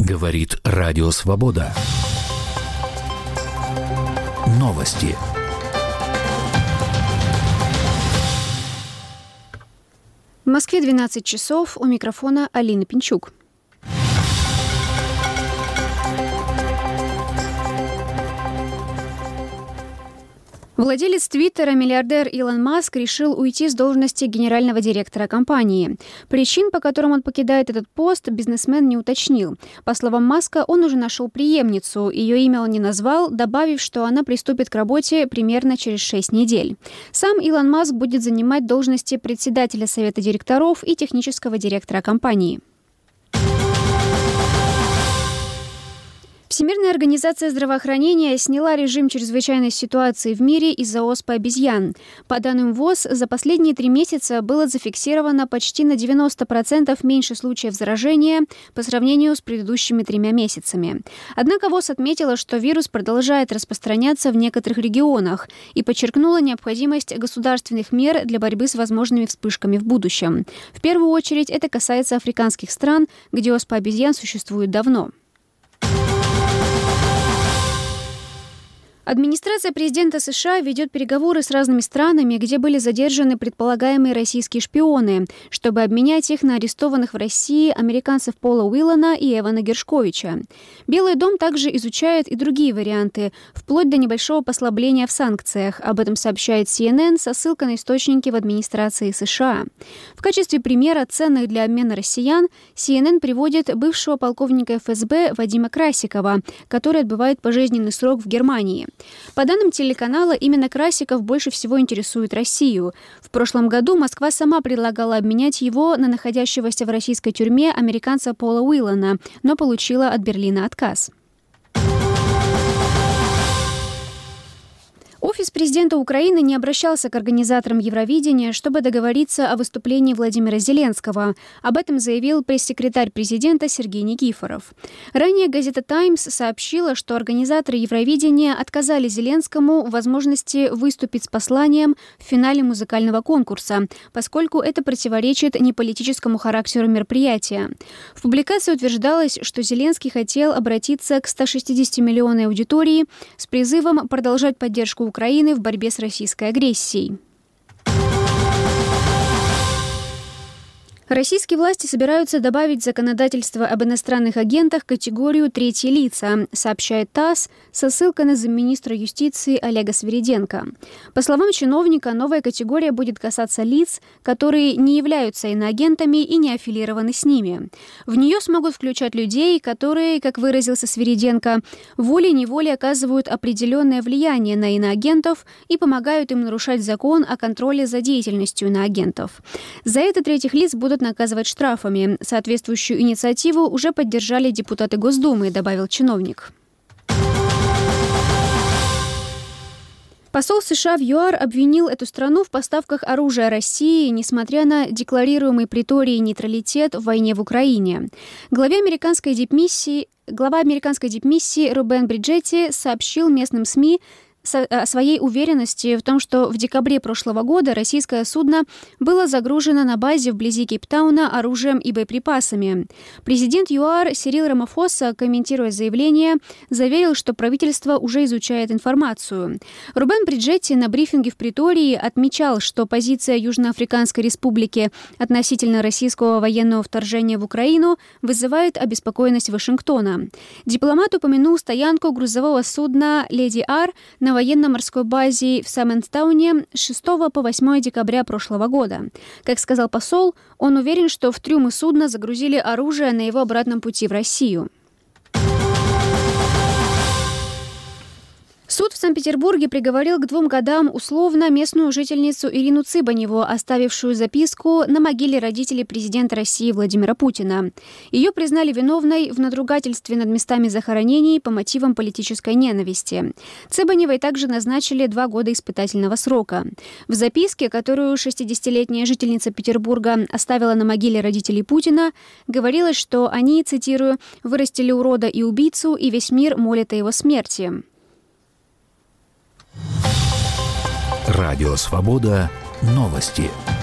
Говорит Радио Свобода. Новости. В Москве 12 часов. У микрофона Алина Пинчук. Владелец Твиттера, миллиардер Илон Маск, решил уйти с должности генерального директора компании. Причин, по которым он покидает этот пост, бизнесмен не уточнил. По словам Маска, он уже нашел преемницу. Ее имя он не назвал, добавив, что она приступит к работе примерно через 6 недель. Сам Илон Маск будет занимать должности председателя совета директоров и технического директора компании. Всемирная организация здравоохранения сняла режим чрезвычайной ситуации в мире из-за оспы обезьян. По данным ВОЗ, за последние 3 месяца было зафиксировано почти на 90% меньше случаев заражения по сравнению с предыдущими 3 месяцами. Однако ВОЗ отметила, что вирус продолжает распространяться в некоторых регионах и подчеркнула необходимость государственных мер для борьбы с возможными вспышками в будущем. В первую очередь это касается африканских стран, где оспа обезьян существует давно. Администрация президента США ведет переговоры с разными странами, где были задержаны предполагаемые российские шпионы, чтобы обменять их на арестованных в России американцев Пола Уиллана и Эвана Гершковича. Белый дом также изучает и другие варианты, вплоть до небольшого послабления в санкциях. Об этом сообщает CNN со ссылкой на источники в администрации США. В качестве примера ценных для обмена россиян CNN приводит бывшего полковника ФСБ Вадима Красикова, который отбывает пожизненный срок в Германии. По данным телеканала, именно Красиков больше всего интересует Россию. В прошлом году Москва сама предлагала обменять его на находящегося в российской тюрьме американца Пола Уиллана, но получила от Берлина отказ. Офис президента Украины не обращался к организаторам Евровидения, чтобы договориться о выступлении Владимира Зеленского. Об этом заявил пресс-секретарь президента Сергей Никифоров. Ранее газета «Таймс» сообщила, что организаторы Евровидения отказали Зеленскому в возможности выступить с посланием в финале музыкального конкурса, поскольку это противоречит неполитическому характеру мероприятия. В публикации утверждалось, что Зеленский хотел обратиться к 160-миллионной аудитории с призывом продолжать поддержку Украины в борьбе с российской агрессией. Российские власти собираются добавить в законодательство об иностранных агентах категорию «третьи лица», сообщает ТАСС со ссылкой на замминистра юстиции Олега Свириденко. По словам чиновника, новая категория будет касаться лиц, которые не являются иноагентами и не аффилированы с ними. В нее смогут включать людей, которые, как выразился Свириденко, волей-неволей оказывают определенное влияние на иноагентов и помогают им нарушать закон о контроле за деятельностью иноагентов. За это третьих лиц будут наказывать штрафами. Соответствующую инициативу уже поддержали депутаты Госдумы, добавил чиновник. Посол США в ЮАР обвинил эту страну в поставках оружия России, несмотря на декларируемый Преторией нейтралитет в войне в Украине. Глава американской дипмиссии Рубен Бриджетти сообщил местным СМИ о своей уверенности в том, что в декабре прошлого года российское судно было загружено на базе вблизи Кейптауна оружием и боеприпасами. Президент ЮАР Сирил Рамафоса, комментируя заявление, заверил, что правительство уже изучает информацию. Рубен Бриджетти на брифинге в Претории отмечал, что позиция Южноафриканской Республики относительно российского военного вторжения в Украину вызывает обеспокоенность Вашингтона. Дипломат упомянул стоянку грузового судна «Леди Ар» на военно-морской базе в Саммонстауне с 6 по 8 декабря прошлого года. Как сказал посол, он уверен, что в трюмы судна загрузили оружие на его обратном пути в Россию. Суд в Санкт-Петербурге приговорил к 2 годам условно местную жительницу Ирину Цыбаневу, оставившую записку на могиле родителей президента России Владимира Путина. Ее признали виновной в надругательстве над местами захоронений по мотивам политической ненависти. Цыбаневой также назначили 2 года испытательного срока. В записке, которую 60-летняя жительница Петербурга оставила на могиле родителей Путина, говорилось, что они, цитирую, «вырастили урода и убийцу, и весь мир молит о его смерти». Радио Свобода. Новости.